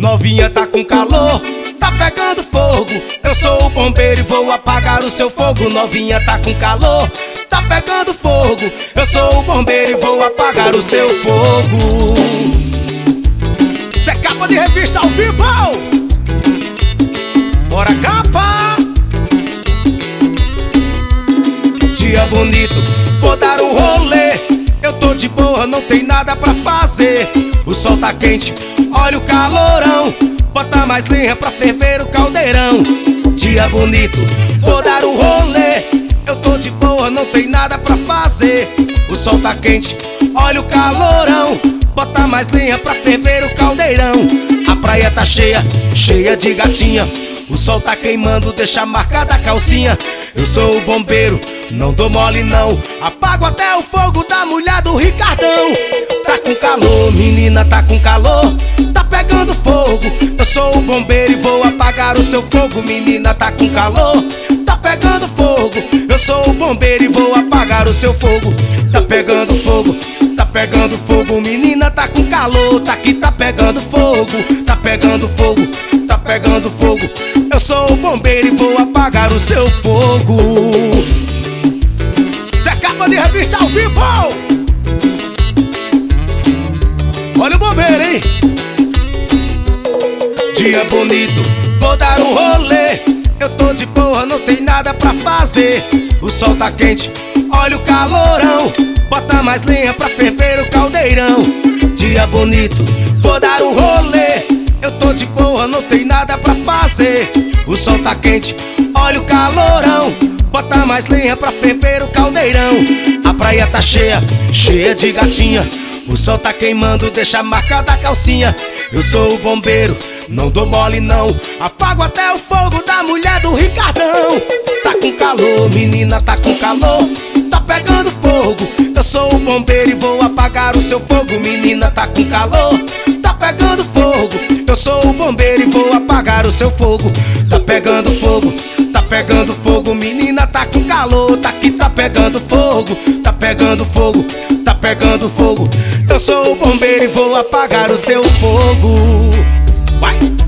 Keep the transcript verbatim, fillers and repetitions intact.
Novinha tá com calor, tá pegando fogo. Eu sou o bombeiro e vou apagar o seu fogo. Novinha tá com calor, tá pegando fogo. Eu sou o bombeiro e vou apagar o seu fogo. Cê é capa de revista ao vivo. Bora, capa. Dia bonito, vou dar um rolê. Eu tô de boa, não tem nada pra fazer. O sol tá quente, olha o calorão. Bota mais lenha pra ferver o caldeirão. Dia bonito, vou dar um rolê. Eu tô de boa, não tem nada pra fazer. O sol tá quente, olha o calorão. Bota mais lenha pra ferver o caldeirão. A praia tá cheia, cheia de gatinha. O sol tá queimando, deixa marcada a calcinha. Eu sou o bombeiro, não dou mole não. Apago até o fogo da mulher do Ricardão. Tá com calor, menina, tá com calor, tá pegando fogo. Eu sou o bombeiro e vou apagar o seu fogo. Menina, tá com calor, tá pegando fogo. Eu sou o bombeiro e vou apagar o seu fogo. Tá pegando fogo, tá pegando fogo. Menina, tá com calor, tá aqui, tá pegando fogo. Tá pegando fogo, tá pegando fogo. Eu sou o bombeiro e vou apagar o seu fogo. Cê é capa de revista ao vivo. Olha o bombeiro, hein? Dia bonito, vou dar um rolê. Eu tô de boa, não tem nada pra fazer. O sol tá quente, olha o calorão. Bota mais lenha pra ferver o caldeirão. Dia bonito, vou dar um rolê. Eu tô de boa, não tem nada pra fazer. O sol tá quente, olha o calorão. Bota mais lenha pra ferver o caldeirão. A praia tá cheia, cheia de gatinha. O sol tá queimando, deixa marcada a calcinha. Eu sou o bombeiro, não dou mole não. Apago até o fogo da mulher do Ricardão. Tá com calor, menina, tá com calor, tá pegando fogo. Eu sou o bombeiro e vou apagar o seu fogo. Menina, tá com calor, tá pegando fogo. Eu sou o bombeiro e vou apagar o seu fogo. Tá pegando fogo, tá pegando fogo. Menina, tá com calor, tá aqui, tá pegando fogo. Tá pegando fogo, tá pegando fogo. Eu sou o bombeiro e vou apagar o seu fogo. Vai!